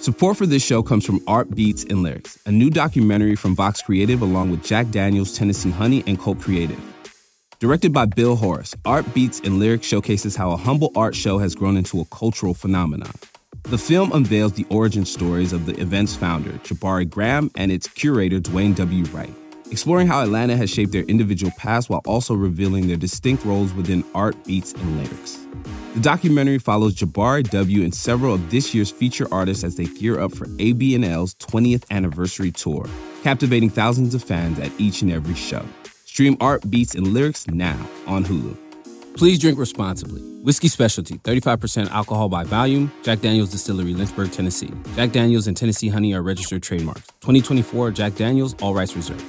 Support for this show comes from Art Beats and Lyrics, a new documentary from Vox Creative along with Jack Daniels, Tennessee Honey, and Cult Creative. Directed by Bill Horace, Art Beats and Lyrics showcases how a humble art show has grown into a cultural phenomenon. The film unveils the origin stories of the event's founder, Jabari Graham, and its curator, Dwayne W. Wright, exploring how Atlanta has shaped their individual paths while also revealing their distinct roles within Art Beats and Lyrics. The documentary follows Jabari W. and several of this year's feature artists as they gear up for ABNL's 20th anniversary tour, captivating thousands of fans at each and every show. Stream Art Beats and Lyrics now on Hulu. Please drink responsibly. Whiskey Specialty, 35% alcohol by volume. Jack Daniel's Distillery, Lynchburg, Tennessee. Jack Daniel's and Tennessee Honey are registered trademarks. 2024 Jack Daniel's, all rights reserved.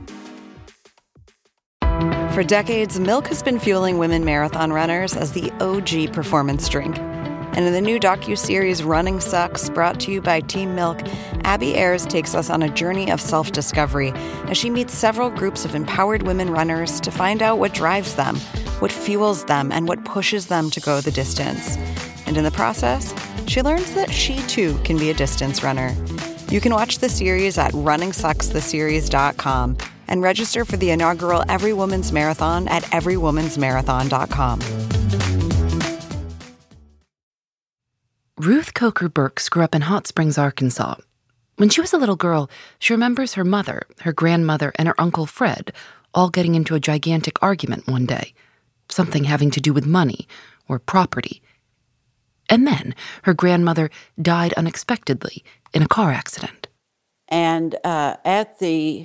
For decades, Milk has been fueling women marathon runners as the OG performance drink. And in the new docuseries Running Sucks, brought to you by Team Milk, Abby Ayers takes us on a journey of self-discovery as she meets several groups of empowered women runners to find out what drives them, what fuels them, and what pushes them to go the distance. And in the process, she learns that she too can be a distance runner. You can watch the series at runningsuckstheseries.com and register for the inaugural Every Woman's Marathon at everywomansmarathon.com. Ruth Coker Burks grew up in Hot Springs, Arkansas. When she was a little girl, she remembers her mother, her grandmother, and her Uncle Fred all getting into a gigantic argument one day, something having to do with money or property. And then her grandmother died unexpectedly in a car accident. And at the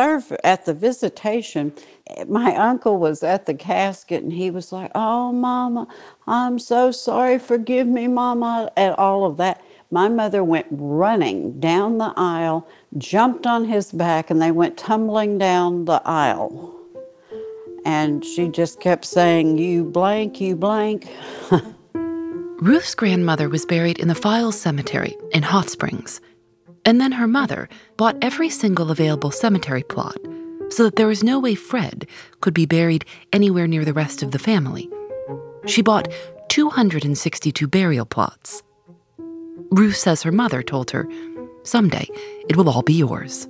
visitation, my uncle was at the casket and he was like, "Oh, Mama, I'm so sorry. Forgive me, Mama," and all of that. My mother went running down the aisle, jumped on his back, and they went tumbling down the aisle. And she just kept saying, "You blank, you blank." Ruth's grandmother was buried in the Files Cemetery in Hot Springs. And then her mother bought every single available cemetery plot so that there was no way Fred could be buried anywhere near the rest of the family. She bought 262 burial plots. Ruth says her mother told her, "Someday it will all be yours."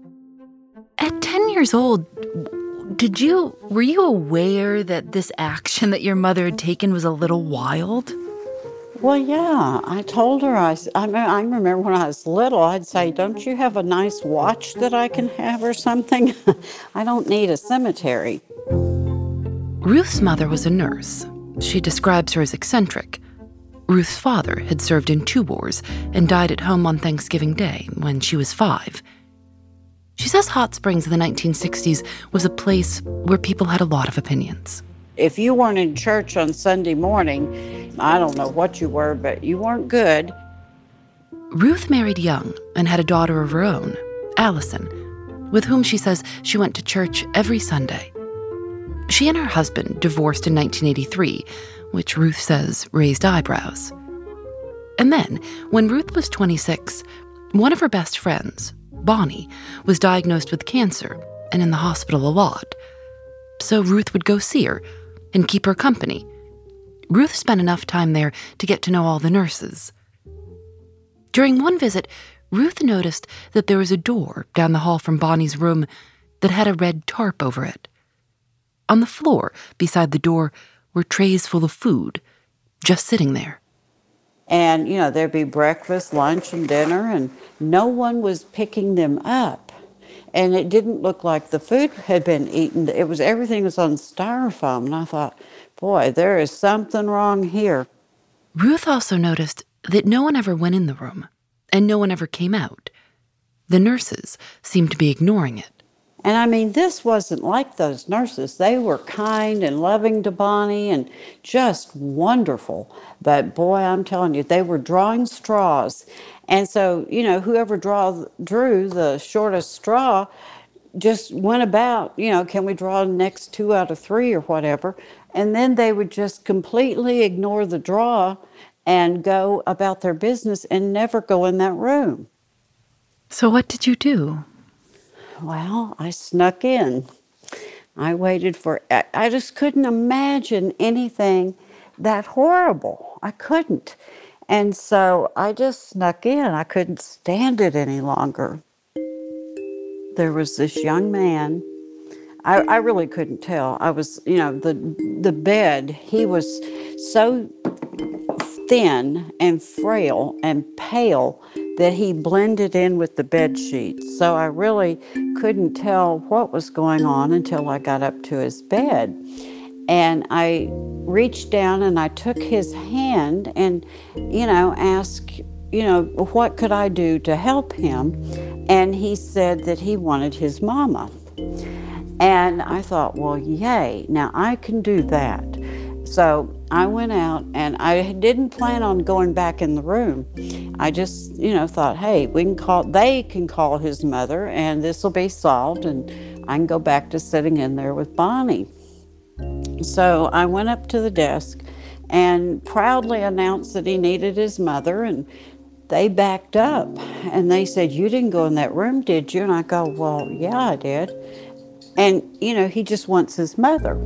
At 10 years old, were you aware that this action that your mother had taken was a little wild? Well, yeah, I told her, I remember when I was little, I'd say, "Don't you have a nice watch that I can have or something? I don't need a cemetery." Ruth's mother was a nurse. She describes her as eccentric. Ruth's father had served in 2 wars and died at home on Thanksgiving Day when she was 5. She says Hot Springs in the 1960s was a place where people had a lot of opinions. If you weren't in church on Sunday morning, I don't know what you were, but you weren't good. Ruth married young and had a daughter of her own, Allison, with whom she says she went to church every Sunday. She and her husband divorced in 1983, which Ruth says raised eyebrows. And then, when Ruth was 26, one of her best friends, Bonnie, was diagnosed with cancer and in the hospital a lot. So Ruth would go see her and keep her company. Ruth spent enough time there to get to know all the nurses. During one visit, Ruth noticed that there was a door down the hall from Bonnie's room that had a red tarp over it. On the floor beside the door were trays full of food, just sitting there. And, there'd be breakfast, lunch, and dinner, and no one was picking them up. And it didn't look like the food had been eaten. Everything was on styrofoam. And I thought, boy, there is something wrong here. Ruth also noticed that no one ever went in the room, and no one ever came out. The nurses seemed to be ignoring it. And this wasn't like those nurses. They were kind and loving to Bonnie and just wonderful. But boy, I'm telling you, they were drawing straws. And so, whoever drew the shortest straw just went about, can we draw the next 2 out of 3 or whatever? And then they would just completely ignore the draw and go about their business and never go in that room. So what did you do? Well, I snuck in. I waited I just couldn't imagine anything that horrible. I couldn't. And so I just snuck in. I couldn't stand it any longer. There was this young man. I really couldn't tell. I was, the bed, he was so thin and frail and pale that he blended in with the bed sheets. So I really couldn't tell what was going on until I got up to his bed. And I reached down and I took his hand and, asked, what could I do to help him? And he said that he wanted his mama. And I thought, well, yay, now I can do that. So I went out and I didn't plan on going back in the room. I just, thought, hey, they can call his mother and this will be solved and I can go back to sitting in there with Bonnie. So I went up to the desk and proudly announced that he needed his mother, and they backed up and they said, you didn't go in that room, did you? And I go, well, yeah, I did. And, he just wants his mother.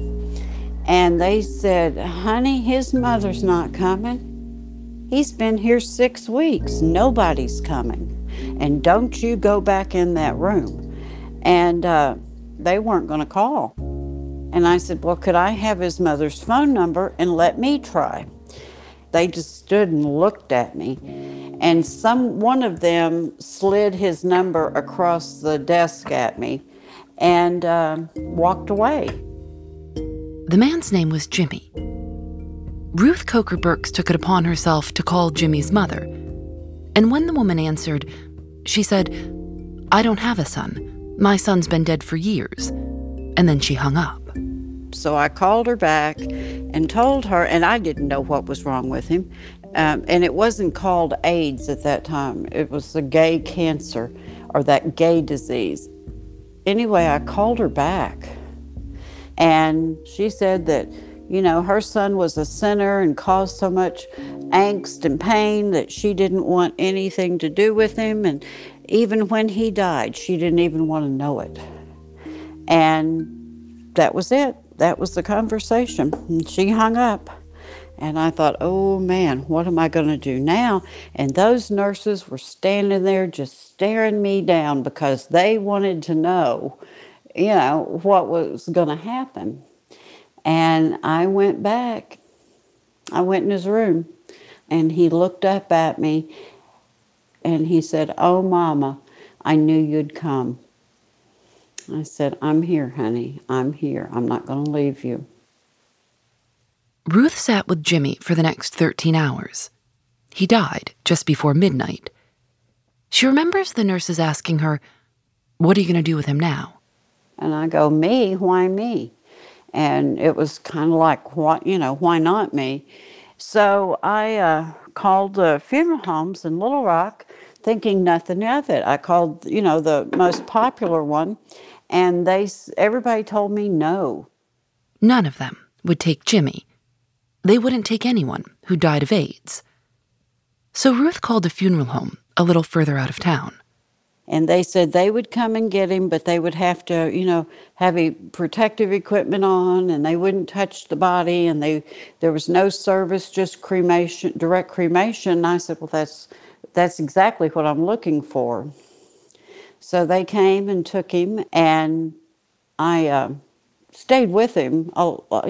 And they said, honey, his mother's not coming. He's been here 6 weeks. Nobody's coming. And don't you go back in that room. And they weren't going to call. And I said, well, could I have his mother's phone number and let me try? They just stood and looked at me. And one of them slid his number across the desk at me and walked away. The man's name was Jimmy. Ruth Coker Burks took it upon herself to call Jimmy's mother. And when the woman answered, she said, I don't have a son. My son's been dead for years. And then she hung up. So I called her back and told her, and I didn't know what was wrong with him. And it wasn't called AIDS at that time. It was the gay cancer or that gay disease. Anyway, I called her back. And she said that, her son was a sinner and caused so much angst and pain that she didn't want anything to do with him. And even when he died, she didn't even want to know it. And that was it. That was the conversation. And she hung up. And I thought, oh man, what am I going to do now? And those nurses were standing there just staring me down because they wanted to know, what was going to happen. And I went back. I went in his room and he looked up at me and he said, oh, Mama, I knew you'd come. I said, I'm here, honey. I'm here. I'm not going to leave you. Ruth sat with Jimmy for the next 13 hours. He died just before midnight. She remembers the nurses asking her, what are you going to do with him now? And I go, me? Why me? And it was kind of like, why not me? So I called the funeral homes in Little Rock, thinking nothing of it. I called, the most popular one. And everybody told me no. None of them would take Jimmy. They wouldn't take anyone who died of AIDS. So Ruth called a funeral home a little further out of town. And they said they would come and get him, but they would have to, have protective equipment on, and they wouldn't touch the body, and there was no service, just cremation, direct cremation. And I said, well, that's exactly what I'm looking for. So they came and took him, and I stayed with him, a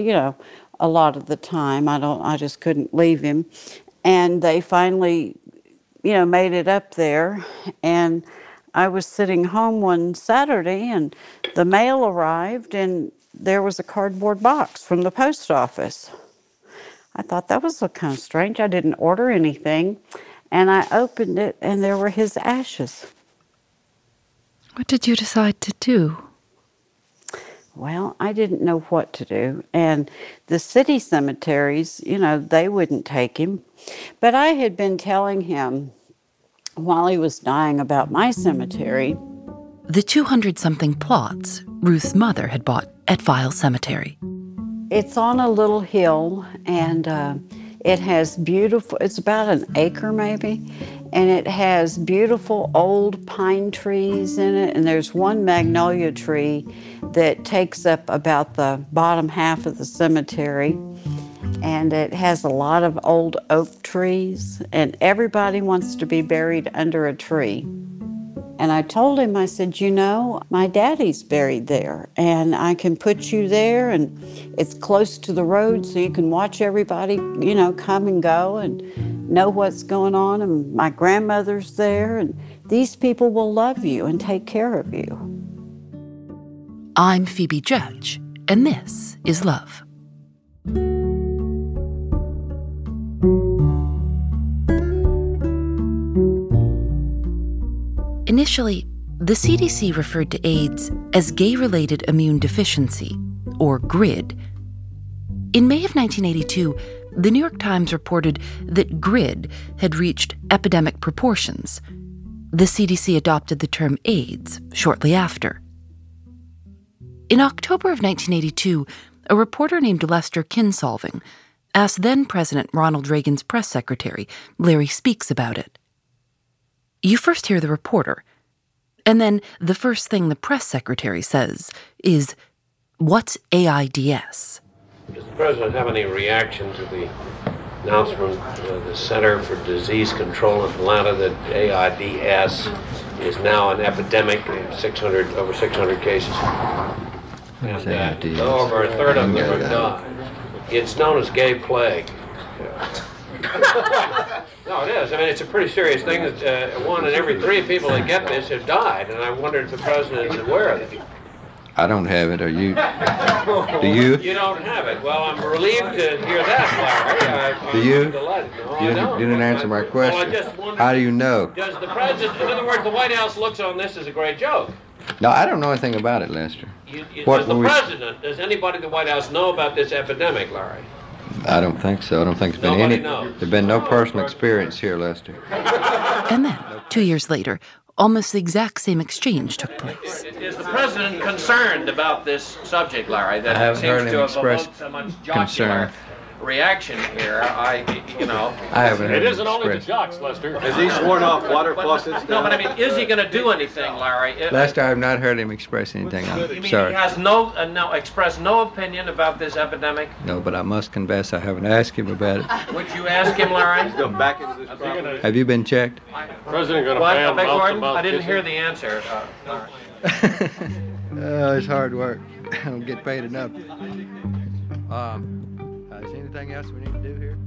lot of the time. I just couldn't leave him. And they finally, made it up there. And I was sitting home one Saturday, and the mail arrived, and there was a cardboard box from the post office. I thought that was kind of strange. I didn't order anything. And I opened it, and there were his ashes. What did you decide to do? Well, I didn't know what to do. And the city cemeteries, they wouldn't take him. But I had been telling him while he was dying about my cemetery. The 200-something plots Ruth's mother had bought at Vile Cemetery. It's on a little hill, and it has it's about an acre maybe, and it has beautiful old pine trees in it, and there's one magnolia tree that takes up about the bottom half of the cemetery. and it has a lot of old oak trees, and everybody wants to be buried under a tree. And I told him, I said, you know, my daddy's buried there, and I can put you there, and it's close to the road, so you can watch everybody, you know, come and go and know what's going on. And my grandmother's there, and these people will love you and take care of you. I'm Phoebe Judge, and this is Love. Initially, the CDC referred to AIDS as gay-related immune deficiency, or GRID. In May of 1982, the New York Times reported that GRID had reached epidemic proportions. The CDC adopted the term AIDS shortly after. In October of 1982, a reporter named Lester Kinsolving asked then-President Ronald Reagan's press secretary, Larry Speakes, about it. You first hear the reporter, and then the first thing the press secretary says is, "What's AIDS?" Does the President have any reaction to the announcement of the Center for Disease Control in Atlanta that AIDS is now an epidemic, over 600 cases? And over a third of them have died. It's known as gay plague. No, it is. I mean, it's a pretty serious thing that 1 in every 3 people that get this have died, and I wonder if the President is aware of it. I don't have it. Are you? Do you? You don't have it. Well, I'm relieved to hear that, Larry. Do you? No, You didn't answer my question. Well, I just wondered, how do you know? Does the President, in other words, the White House looks on this as a great joke. No, I don't know anything about it, Lester. Does anybody in the White House know about this epidemic, Larry? I don't think so. I don't think there's been no personal experience here, Lester. And then, 2 years later, almost the exact same exchange took place. Is the President concerned about this subject, Larry? That I haven't seems heard him to have express evoked so much concern. reaction here. I haven't heard It him isn't only the express. jocks, Lester. Has he sworn off water faucets? No, but I mean, is he going to do anything, Larry? Lester, I have not heard him express anything. You I'm mean sorry. he has expressed no opinion about this epidemic? No, but I must confess I haven't asked him about it. Would you ask him, Larry? Go back into this property. Have you been checked? President going to What? ban I beg mouth to pardon? mouth I didn't hear kissing? the answer, Larry. Oh, it's hard work. I don't get paid enough. Is there anything else we need to do here?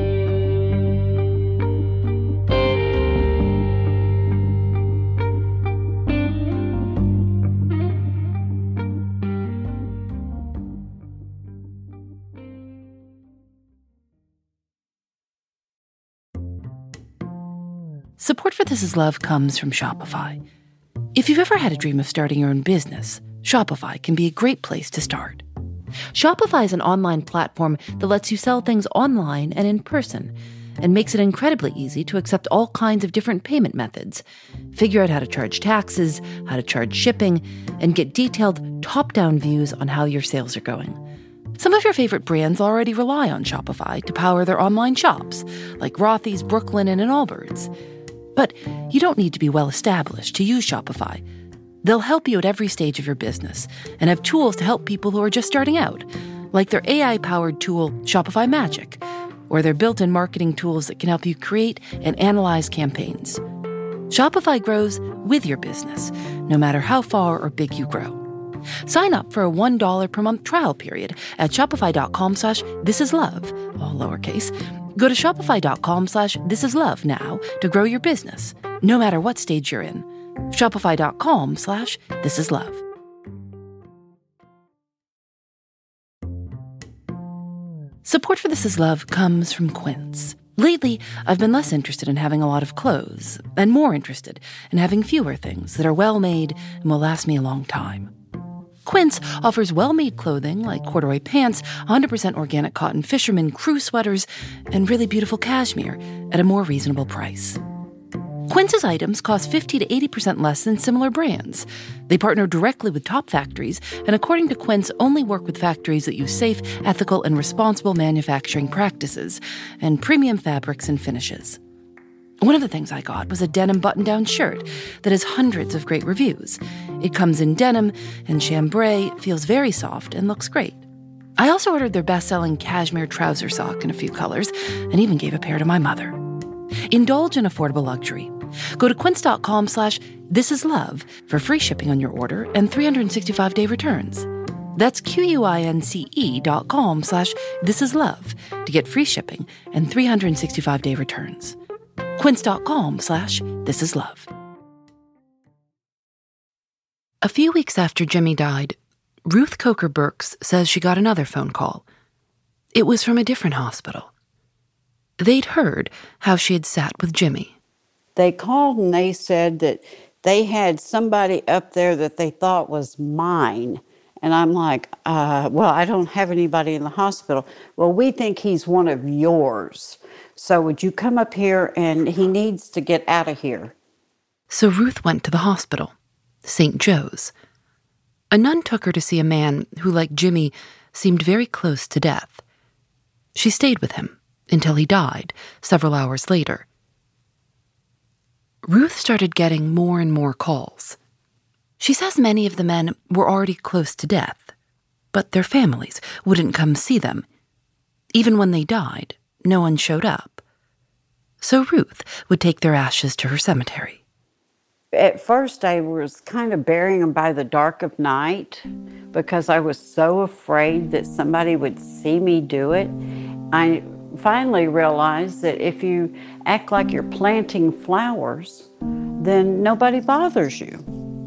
Support for This Is Love comes from Shopify. If you've ever had a dream of starting your own business, Shopify can be a great place to start. Shopify is an online platform that lets you sell things online and in person, and makes it incredibly easy to accept all kinds of different payment methods, figure out how to charge taxes, how to charge shipping, and get detailed top-down views on how your sales are going. Some of your favorite brands already rely on Shopify to power their online shops, like Rothy's, Brooklinen, and Allbirds. But you don't need to be well-established to use Shopify. They'll help you at every stage of your business and have tools to help people who are just starting out, like their AI-powered tool, Shopify Magic, or their built-in marketing tools that can help you create and analyze campaigns. Shopify grows with your business, no matter how far or big you grow. Sign up for a $1 per month trial period at shopify.com/thisislove, all lowercase. Go to shopify.com/thisislove now to grow your business, no matter what stage you're in. Shopify.com/thisislove. Support for This Is Love comes from Quince. Lately, I've been less interested in having a lot of clothes and more interested in having fewer things that are well-made and will last me a long time. Quince offers well-made clothing like corduroy pants, 100% organic cotton fisherman crew sweaters, and really beautiful cashmere at a more reasonable price. Quince's items cost 50 to 80% less than similar brands. They partner directly with top factories, and according to Quince, only work with factories that use safe, ethical, and responsible manufacturing practices and premium fabrics and finishes. One of the things I got was a denim button-down shirt that has hundreds of great reviews. It comes in denim and chambray, feels very soft, and looks great. I also ordered their best-selling cashmere trouser sock in a few colors and even gave a pair to my mother. Indulge in affordable luxury. Go to quince.com/thisislove for free shipping on your order and 365-day returns. That's QUINCE.com/thisislove to get free shipping and 365-day returns. Quince.com/thisislove. A few weeks after Jimmy died, Ruth Coker Burks says she got another phone call. It was from a different hospital. They'd heard how she had sat with Jimmy. They called and they said that they had somebody up there that they thought was mine. And I'm like, well, I don't have anybody in the hospital. Well, we think he's one of yours. So would you come up here, and he needs to get out of here. So Ruth went to the hospital, St. Joe's. A nun took her to see a man who, like Jimmy, seemed very close to death. She stayed with him until he died several hours later. Ruth started getting more and more calls. She says many of the men were already close to death, but their families wouldn't come see them. Even when they died, no one showed up. So Ruth would take their ashes to her cemetery. At first, I was kind of burying them by the dark of night because I was so afraid that somebody would see me do it. I finally realized that if you act like you're planting flowers, then nobody bothers you.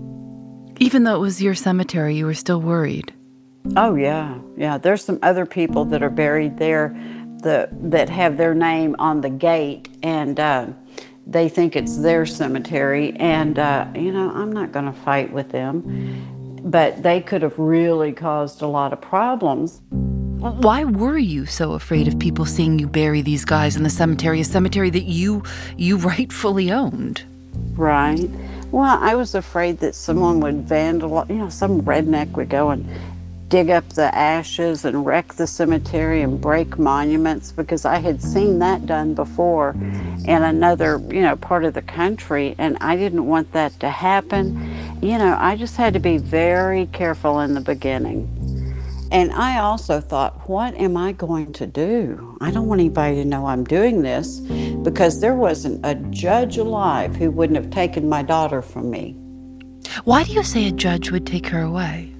Even though it was your cemetery, you were still worried. Oh, yeah. Yeah, there's some other people that are buried there that have their name on the gate, and they think it's their cemetery. And, I'm not going to fight with them. But they could have really caused a lot of problems. Why were you so afraid of people seeing you bury these guys in the cemetery, a cemetery that you rightfully owned? Right. Well, I was afraid that someone would vandalize, some redneck would go and dig up the ashes and wreck the cemetery and break monuments, because I had seen that done before in another, part of the country, and I didn't want that to happen. I just had to be very careful in the beginning. And I also thought, what am I going to do? I don't want anybody to know I'm doing this, because there wasn't a judge alive who wouldn't have taken my daughter from me. Why do you say a judge would take her away?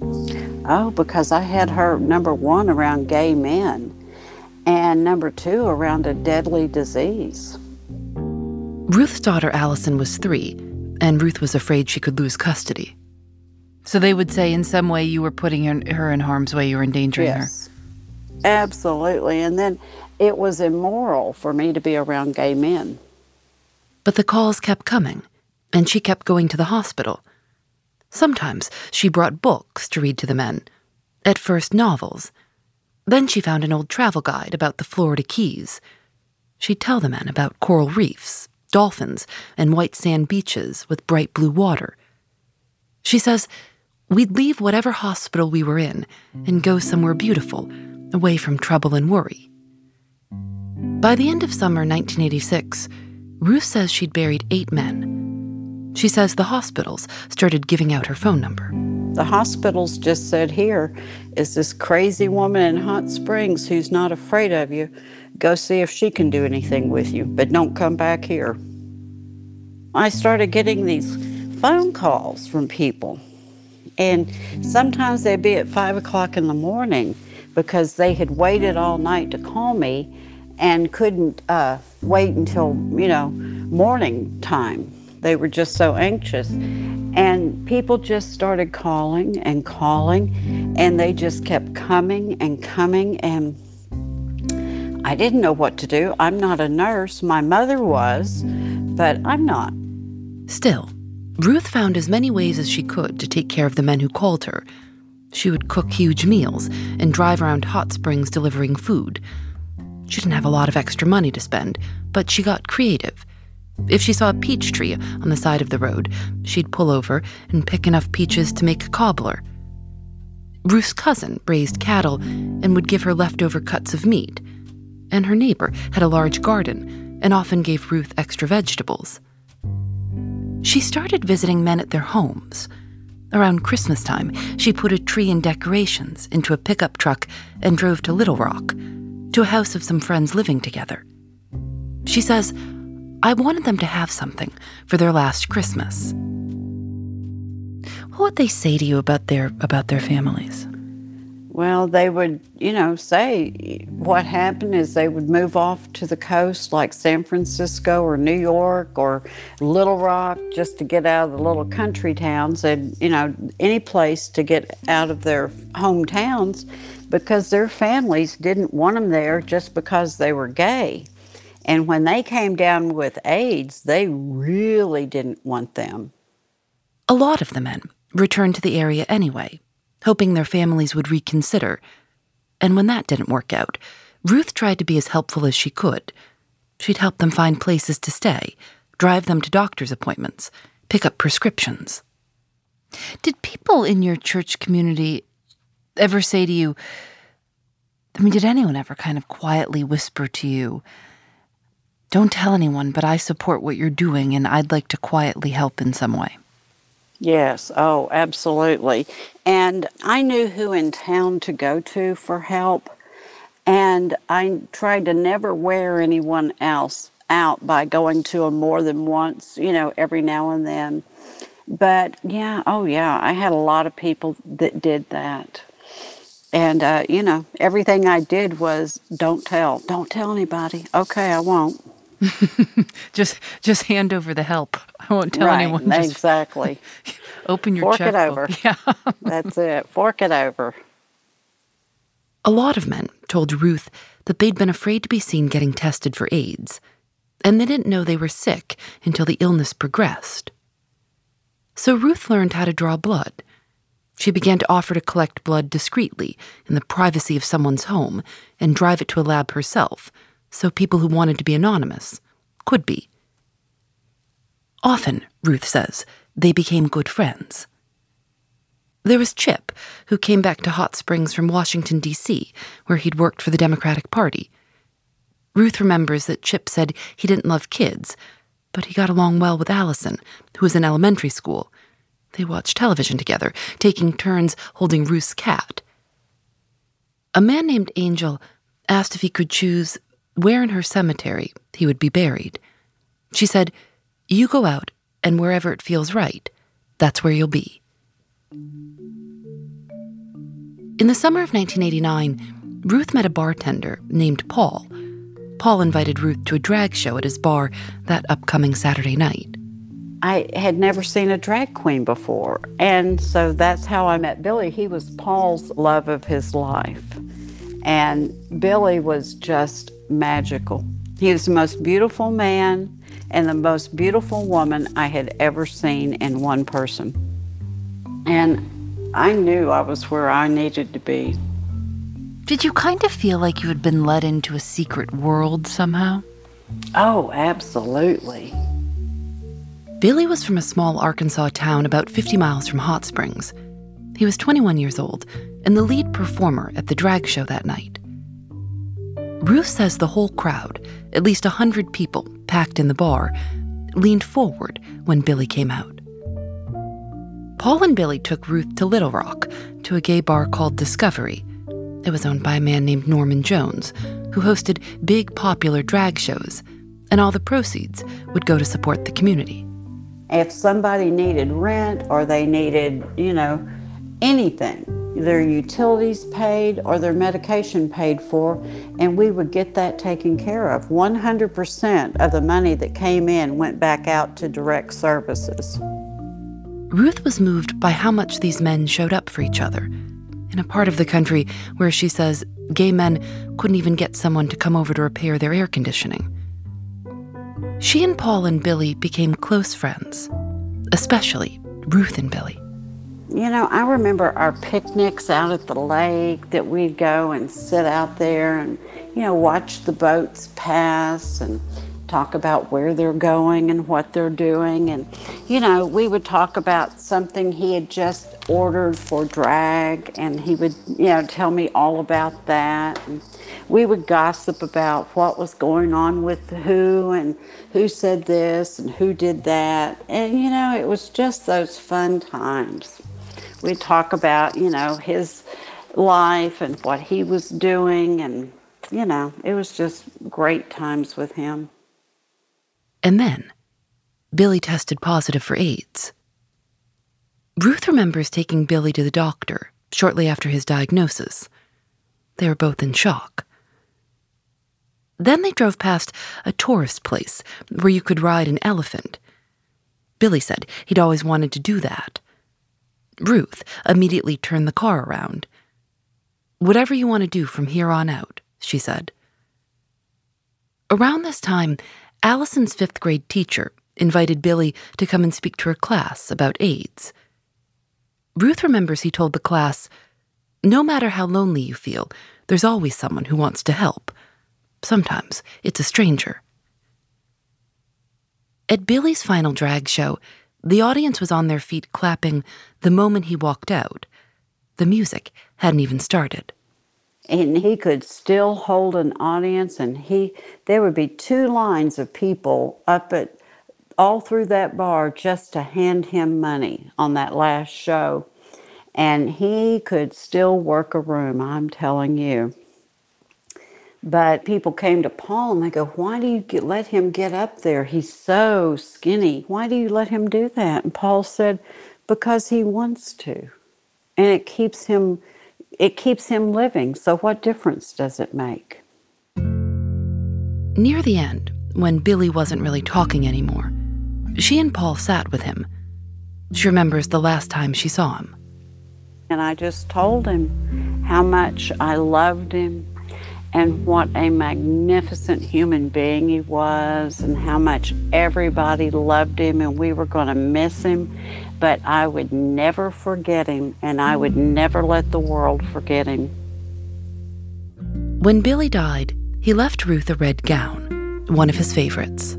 Oh, because I had her, number one, around gay men, and number two, around a deadly disease. Ruth's daughter Allison was 3, and Ruth was afraid she could lose custody. So they would say in some way you were putting her in harm's way, you were endangering her. Yes, absolutely. And then it was immoral for me to be around gay men. But the calls kept coming, and she kept going to the hospital. Sometimes she brought books to read to the men, at first novels. Then she found an old travel guide about the Florida Keys. She'd tell the men about coral reefs, dolphins, and white sand beaches with bright blue water. She says, we'd leave whatever hospital we were in and go somewhere beautiful, away from trouble and worry. By the end of summer 1986, Ruth says she'd buried 8 men. She says the hospitals started giving out her phone number. The hospitals just said, here is this crazy woman in Hot Springs who's not afraid of you. Go see if she can do anything with you, but don't come back here. I started getting these phone calls from people. And sometimes they'd be at 5 o'clock in the morning because they had waited all night to call me and couldn't wait until, morning time. They were just so anxious. And people just started calling, and they just kept coming, and I didn't know what to do. I'm not a nurse. My mother was, but I'm not. Still, Ruth found as many ways as she could to take care of the men who called her. She would cook huge meals and drive around Hot Springs delivering food. She didn't have a lot of extra money to spend, but she got creative. If she saw a peach tree on the side of the road, she'd pull over and pick enough peaches to make a cobbler. Ruth's cousin raised cattle and would give her leftover cuts of meat. And her neighbor had a large garden and often gave Ruth extra vegetables. She started visiting men at their homes. Around Christmas time, she put a tree and decorations into a pickup truck and drove to Little Rock, to a house of some friends living together. She says, "I wanted them to have something for their last Christmas." What would they say to you about their families? Well, they would, say what happened is they would move off to the coast like San Francisco or New York or Little Rock just to get out of the little country towns and, any place to get out of their hometowns because their families didn't want them there just because they were gay. And when they came down with AIDS, they really didn't want them. A lot of the men returned to the area anyway, hoping their families would reconsider. And when that didn't work out, Ruth tried to be as helpful as she could. She'd help them find places to stay, drive them to doctor's appointments, pick up prescriptions. Did people in your church community ever say to you, did anyone ever kind of quietly whisper to you, "Don't tell anyone, but I support what you're doing and I'd like to quietly help in some way"? Yes, oh, absolutely. And I knew who in town to go to for help, and I tried to never wear anyone else out by going to them more than once, every now and then. But I had a lot of people that did that. And, everything I did was don't tell anybody. Okay, I won't. just hand over the help. I won't tell anyone. Just exactly. Open your checkbook. Fork it over. Yeah. That's it. Fork it over. A lot of men told Ruth that they'd been afraid to be seen getting tested for AIDS, and they didn't know they were sick until the illness progressed. So Ruth learned how to draw blood. She began to offer to collect blood discreetly in the privacy of someone's home and drive it to a lab herself, so people who wanted to be anonymous could be. Often, Ruth says, they became good friends. There was Chip, who came back to Hot Springs from Washington, D.C., where he'd worked for the Democratic Party. Ruth remembers that Chip said he didn't love kids, but he got along well with Allison, who was in elementary school. They watched television together, taking turns holding Ruth's cat. A man named Angel asked if he could choose where in her cemetery he would be buried. She said, "You go out, and wherever it feels right, that's where you'll be." In the summer of 1989, Ruth met a bartender named Paul. Paul invited Ruth to a drag show at his bar that upcoming Saturday night. I had never seen a drag queen before, and so that's how I met Billy. He was Paul's love of his life, and Billy was just magical. He was the most beautiful man and the most beautiful woman I had ever seen in one person. And I knew I was where I needed to be. Did you kind of feel like you had been led into a secret world somehow? Oh, absolutely. Billy was from a small Arkansas town about 50 miles from Hot Springs. He was 21 years old and the lead performer at the drag show that night. Ruth says the whole crowd, at least 100 people packed in the bar, leaned forward when Billy came out. Paul and Billy took Ruth to Little Rock, to a gay bar called Discovery. It was owned by a man named Norman Jones, who hosted big popular drag shows, and all the proceeds would go to support the community. If somebody needed rent or they needed, anything, their utilities paid or their medication paid for, and we would get that taken care of. 100% of the money that came in went back out to direct services. Ruth was moved by how much these men showed up for each other, in a part of the country where she says gay men couldn't even get someone to come over to repair their air conditioning. She and Paul and Billy became close friends, especially Ruth and Billy. I remember our picnics out at the lake that we'd go and sit out there and, watch the boats pass and talk about where they're going and what they're doing. And, we would talk about something he had just ordered for drag, and he would, tell me all about that. And we would gossip about what was going on with who and who said this and who did that. And, it was just those fun times. we'd talk about, his life and what he was doing. And, it was just great times with him. And then, Billy tested positive for AIDS. Ruth remembers taking Billy to the doctor shortly after his diagnosis. They were both in shock. Then they drove past a tourist place where you could ride an elephant. Billy said he'd always wanted to do that. Ruth immediately turned the car around. "Whatever you want to do from here on out," she said. Around this time, Allison's 5th grade teacher invited Billy to come and speak to her class about AIDS. Ruth remembers he told the class, "No matter how lonely you feel, there's always someone who wants to help. Sometimes it's a stranger." At Billy's final drag show, the audience was on their feet clapping the moment he walked out. The music hadn't even started. And he could still hold an audience, and there would be 2 lines of people all through that bar just to hand him money on that last show. And he could still work a room, I'm telling you. But people came to Paul and they go, "Why do you let him get up there? He's so skinny. Why do you let him do that?" And Paul said, "Because he wants to. And it keeps him living. So what difference does it make?" Near the end, when Billy wasn't really talking anymore, she and Paul sat with him. She remembers the last time she saw him. And I just told him how much I loved him and what a magnificent human being he was and how much everybody loved him and we were going to miss him. But I would never forget him, and I would never let the world forget him. When Billy died, he left Ruth a red gown, one of his favorites.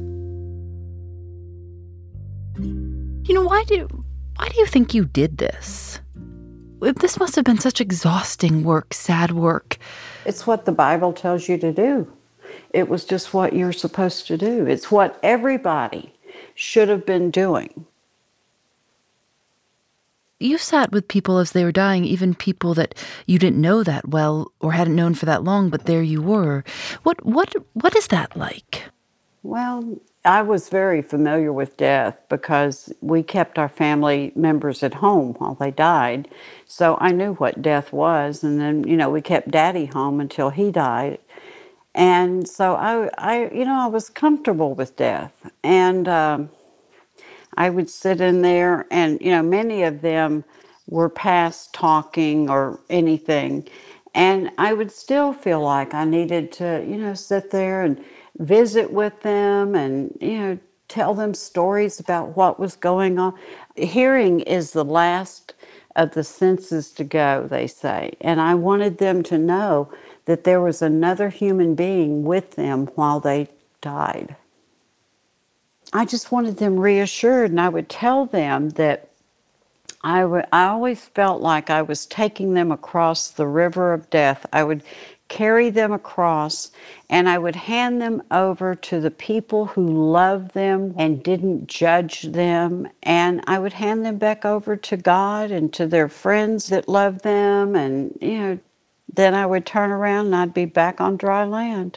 Why do you think you did this? This must have been such exhausting work, sad work. It's what the Bible tells you to do. It was just what you're supposed to do. It's what everybody should have been doing. You sat with people as they were dying, even people that you didn't know that well or hadn't known for that long, but there you were. What is that like? Well, I was very familiar with death because we kept our family members at home while they died. So I knew what death was. And then, we kept Daddy home until he died. And so I was comfortable with death. And I would sit in there and, many of them were past talking or anything. And I would still feel like I needed to, sit there and visit with them and, tell them stories about what was going on. Hearing is the last of the senses to go, they say. And I wanted them to know that there was another human being with them while they died. I just wanted them reassured, and I would tell them that I always felt like I was taking them across the river of death. I would carry them across, and I would hand them over to the people who loved them and didn't judge them, and I would hand them back over to God and to their friends that loved them, and then I would turn around and I'd be back on dry land.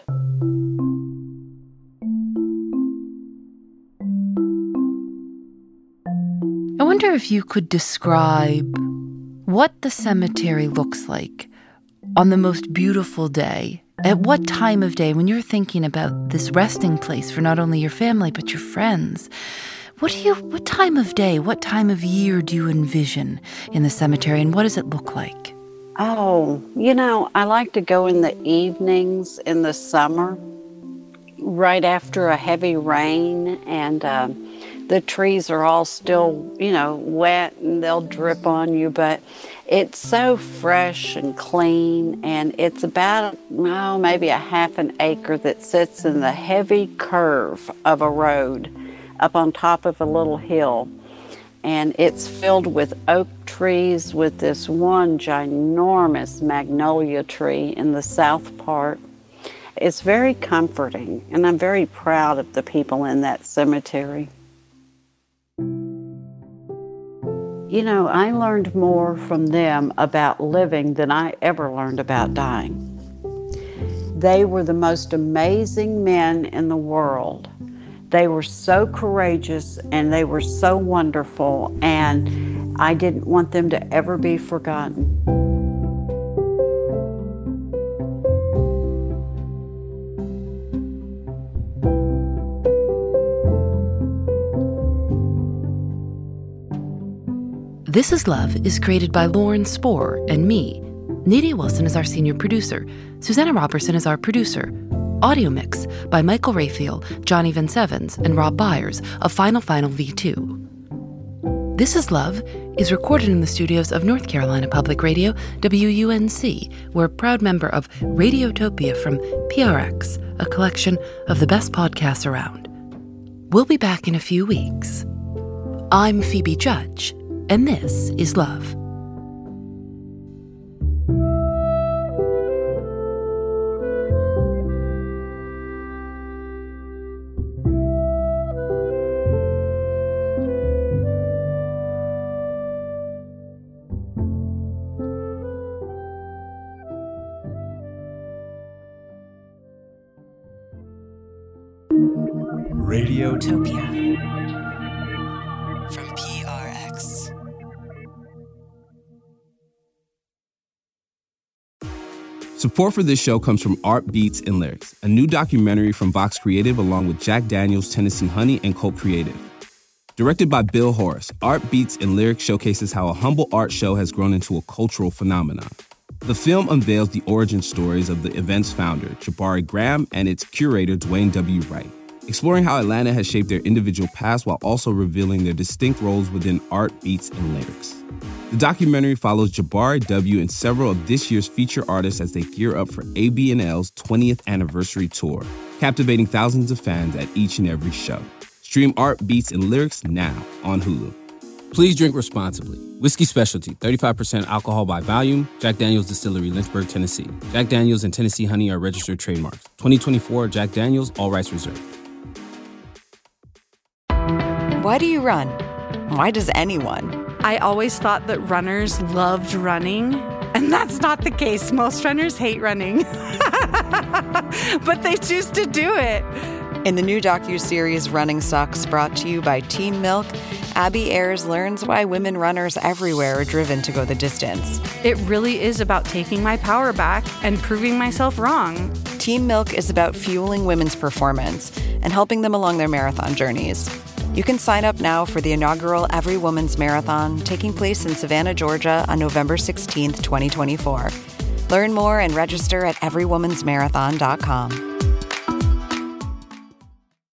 I wonder if you could describe what the cemetery looks like on the most beautiful day. At what time of day, when you're thinking about this resting place for not only your family but your friends, what time of day, what time of year do you envision in the cemetery, and what does it look like? Oh, I like to go in the evenings in the summer, right after a heavy rain, and the trees are all still, wet and they'll drip on you, but it's so fresh and clean, and it's about, maybe a half an acre that sits in the heavy curve of a road up on top of a little hill. And it's filled with oak trees with this one ginormous magnolia tree in the south part. It's very comforting, and I'm very proud of the people in that cemetery. You know, I learned more from them about living than I ever learned about dying. They were the most amazing men in the world. They were so courageous and they were so wonderful, and I didn't want them to ever be forgotten. This Is Love is created by Lauren Spohr and me. Nadia Wilson is our senior producer. Susanna Robertson is our producer. Audio mix by Michael Raphael, Johnny Vince Evans, and Rob Byers of Final V2. This Is Love is recorded in the studios of North Carolina Public Radio, WUNC. We're a proud member of Radiotopia from PRX, a collection of the best podcasts around. We'll be back in a few weeks. I'm Phoebe Judge, and this is Love. Radiotopia from PRX. Support for this show comes from Art Beats and Lyrics, a new documentary from Vox Creative along with Jack Daniels, Tennessee Honey, and Colt Creative. Directed by Bill Horace, Art Beats and Lyrics showcases how a humble art show has grown into a cultural phenomenon. The film unveils the origin stories of the event's founder, Jabari Graham, and its curator, Dwayne W. Wright, exploring how Atlanta has shaped their individual paths while also revealing their distinct roles within art, beats, and lyrics. The documentary follows Jabari W. and several of this year's feature artists as they gear up for ABNL's 20th anniversary tour, captivating thousands of fans at each and every show. Stream Art, Beats, and Lyrics now on Hulu. Please drink responsibly. Whiskey Specialty, 35% alcohol by volume. Jack Daniel's Distillery, Lynchburg, Tennessee. Jack Daniel's and Tennessee Honey are registered trademarks. 2024 Jack Daniel's, all rights reserved. Why do you run? Why does anyone? I always thought that runners loved running, and that's not the case. Most runners hate running, but they choose to do it. In the new docuseries Running Sucks, brought to you by Team Milk, Abby Ayers learns why women runners everywhere are driven to go the distance. It really is about taking my power back and proving myself wrong. Team Milk is about fueling women's performance and helping them along their marathon journeys. You can sign up now for the inaugural Every Woman's Marathon taking place in Savannah, Georgia on November 16th, 2024. Learn more and register at everywomansmarathon.com.